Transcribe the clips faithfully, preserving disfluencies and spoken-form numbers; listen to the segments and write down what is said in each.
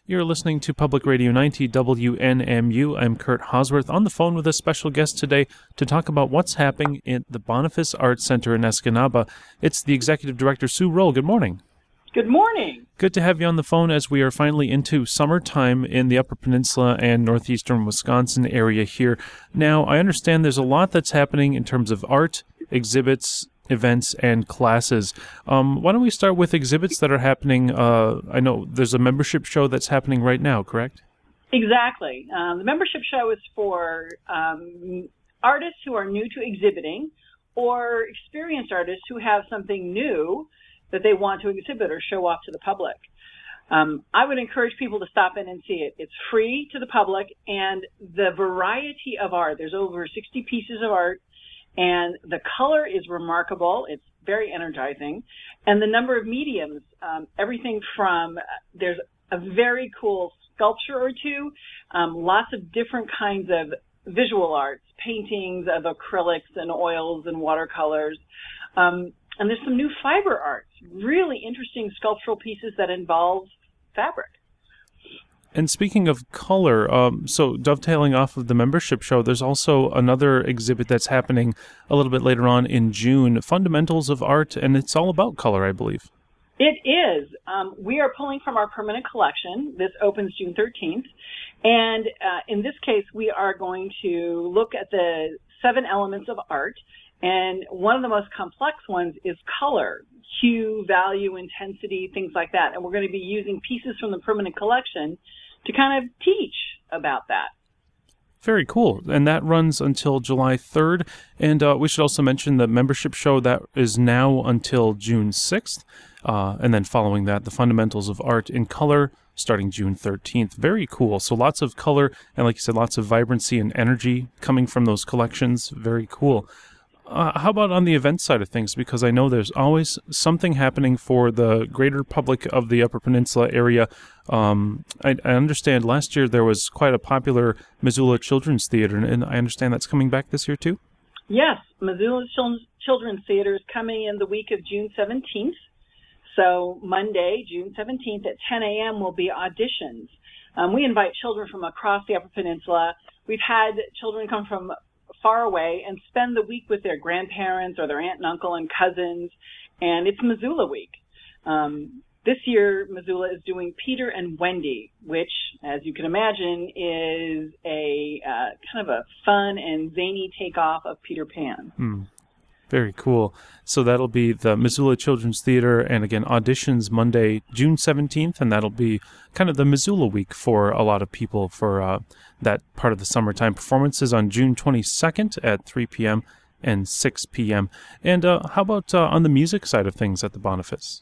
You're listening to Public Radio ninety W N M U. I'm Kurt Hosworth on the phone with a special guest today to talk about what's happening at the Boniface Arts Center in Escanaba. It's the Executive Director, Sue Roll. Good morning. Good morning. Good to have you on the phone as we are finally into summertime in the Upper Peninsula and northeastern Wisconsin area here. Now, I understand there's a lot that's happening in terms of art, exhibits, events, and classes. Um, why don't we start with exhibits that are happening? Uh, I know there's a membership show that's happening right now, correct? Exactly. Um, the membership show is for um, artists who are new to exhibiting or experienced artists who have something new that they want to exhibit or show off to the public. Um, I would encourage people to stop in and see it. It's free to the public, and the variety of art, there's over sixty pieces of art, and the color is remarkable. It's very energizing. And the number of mediums, um, everything from, uh, there's a very cool sculpture or two, um, lots of different kinds of visual arts, paintings of acrylics and oils and watercolors. Um, and there's some new fiber arts, really interesting sculptural pieces that involve fabric. And speaking of color, um, so dovetailing off of the membership show, there's also another exhibit that's happening a little bit later on in June, Fundamentals of Art, and it's all about color, I believe. It is. Um, we are pulling from our permanent collection. This opens June thirteenth. And uh, in this case, we are going to look at the seven elements of art. And one of the most complex ones is color, hue, value, intensity, things like that. And we're going to be using pieces from the permanent collection to kind of teach about that. Very cool. And that runs until July third. And uh, we should also mention the membership show that is now until June sixth. Uh, and then following that, the Fundamentals of Art in Color starting June thirteenth. Very cool. So lots of color and, like you said, lots of vibrancy and energy coming from those collections. Very cool. Uh, how about on the event side of things? Because I know there's always something happening for the greater public of the Upper Peninsula area. Um, I, I understand last year there was quite a popular Missoula Children's Theater, and I understand that's coming back this year too? Yes, Missoula Children's Theater is coming in the week of June seventeenth. So Monday, June seventeenth at ten a.m. will be auditions. Um, we invite children from across the Upper Peninsula. We've had children come from far away and spend the week with their grandparents or their aunt and uncle and cousins, and it's Missoula Week. Um, this year, Missoula is doing Peter and Wendy, which, as you can imagine, is a uh, kind of a fun and zany takeoff of Peter Pan. Hmm. Very cool. So that'll be the Missoula Children's Theater, and again, auditions Monday, June seventeenth, and that'll be kind of the Missoula week for a lot of people for uh, that part of the summertime. Performances on June twenty-second at three p.m. and six p.m. And uh, how about uh, on the music side of things at the Boniface?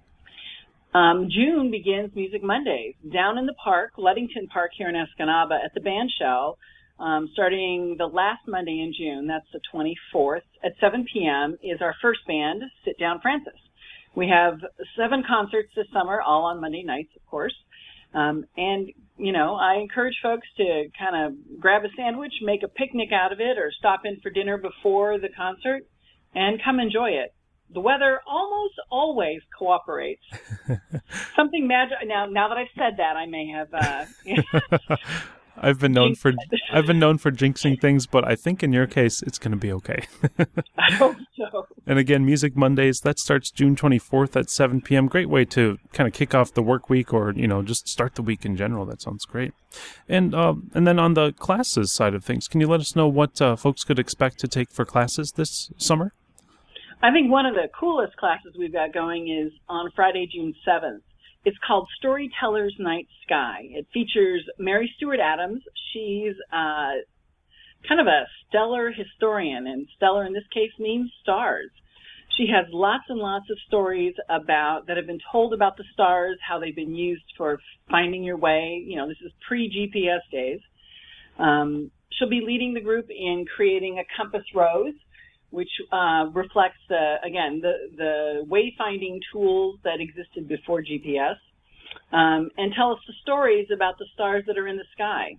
Um, June begins Music Mondays down in the park, Ludington Park here in Escanaba at the band shell. Um, starting the last Monday in June, that's the twenty-fourth, at seven p.m. is our first band, Sit Down Francis. We have seven concerts this summer, all on Monday nights, of course. Um, and, you know, I encourage folks to kind of grab a sandwich, make a picnic out of it, or stop in for dinner before the concert and come enjoy it. The weather almost always cooperates. Something magic. Now, now that I've said that, I may have... Uh, I've been known for I've been known for jinxing things, but I think in your case it's going to be okay. I hope so. And again, Music Mondays, that starts June twenty-fourth at seven p.m. Great way to kind of kick off the work week, or you know, just start the week in general. That sounds great. And uh, and then on the classes side of things, can you let us know what uh, folks could expect to take for classes this summer? I think one of the coolest classes we've got going is on Friday, June seventh. It's called Storyteller's Night Sky. It features Mary Stewart Adams. She's uh, kind of a stellar historian, and stellar in this case means stars. She has lots and lots of stories about that have been told about the stars, how they've been used for finding your way. You know, this is pre-G P S days. Um, she'll be leading the group in creating a compass rose, which uh, reflects, uh, again, the, the wayfinding tools that existed before G P S, um, and tell us the stories about the stars that are in the sky.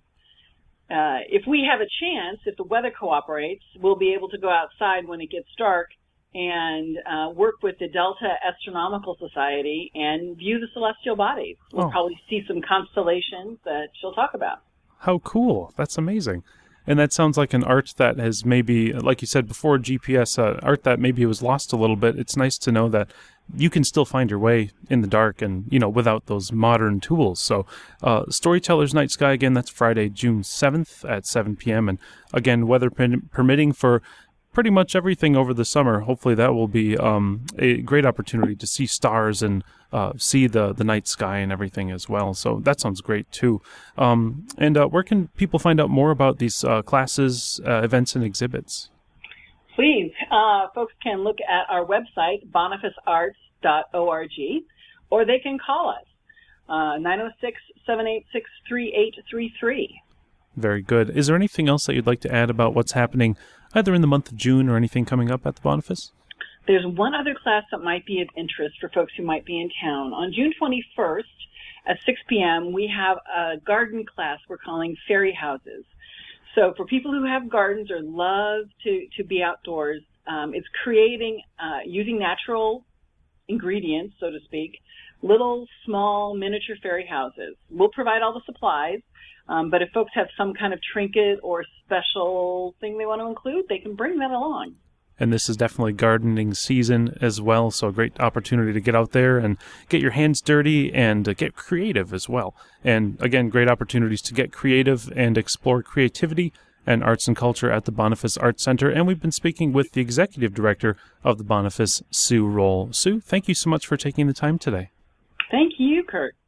Uh, if we have a chance, if the weather cooperates, we'll be able to go outside when it gets dark and uh, work with the Delta Astronomical Society and view the celestial bodies. We'll Oh. probably see some constellations that she'll talk about. How cool. That's amazing. And that sounds like an art that has maybe, like you said before, G P S, uh, art that maybe was lost a little bit. It's nice to know that you can still find your way in the dark and, you know, without those modern tools. So uh, Storyteller's Night Sky, again, that's Friday, June seventh at seven p.m. And again, weather per- permitting for pretty much everything over the summer. Hopefully that will be um, a great opportunity to see stars and uh, see the, the night sky and everything as well. So that sounds great too. Um, and uh, where can people find out more about these uh, classes, uh, events, and exhibits? Please, uh, folks can look at our website, boniface arts dot org, or they can call us, uh, nine oh six, seven eight six, three eight three three. Very good. Is there anything else that you'd like to add about what's happening either in the month of June or anything coming up at the Boniface? There's one other class that might be of interest for folks who might be in town. On June twenty-first at six p.m., we have a garden class we're calling Fairy Houses. So for people who have gardens or love to, to be outdoors, um, it's creating, uh, using natural ingredients, so to speak, little, small, miniature fairy houses. We'll provide all the supplies, um, but if folks have some kind of trinket or special thing they want to include, they can bring that along. And this is definitely gardening season as well, so a great opportunity to get out there and get your hands dirty and uh, get creative as well. And again, great opportunities to get creative and explore creativity and arts and culture at the Boniface Arts Center. And we've been speaking with the executive director of the Boniface, Sue Roll. Sue, thank you so much for taking the time today. Thank you, Kurt.